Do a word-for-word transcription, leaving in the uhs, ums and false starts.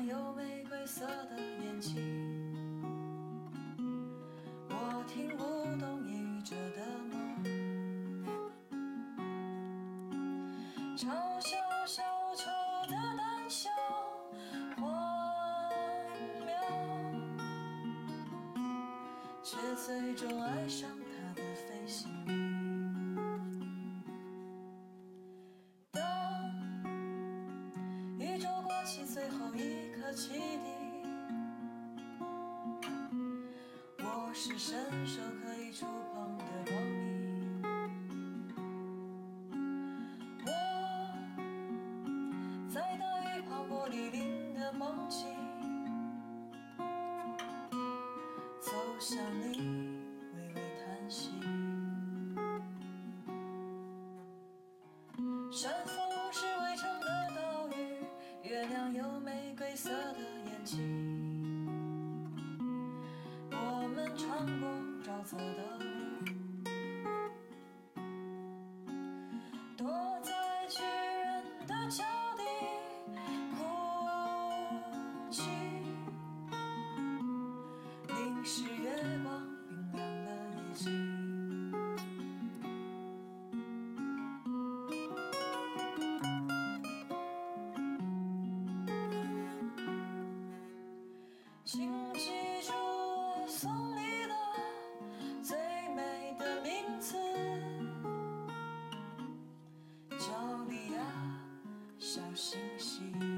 有玫瑰色的眼睛，我听不懂夜语着的梦，嘲笑小丑的胆小荒谬，却最终爱上他的飞行员。当宇宙刮起最后一颗汽笛，我是伸手可以触碰的光明，我在大雨旁玻璃林的梦境，走向你微微叹息。山峰是围城的岛屿，月亮有玫瑰色的眼睛，我们穿过沼泽的路，躲在巨人的脚底哭泣，淋湿月光冰凉的眼睛。请记住我送你的最美的名字，叫莉亚小星星。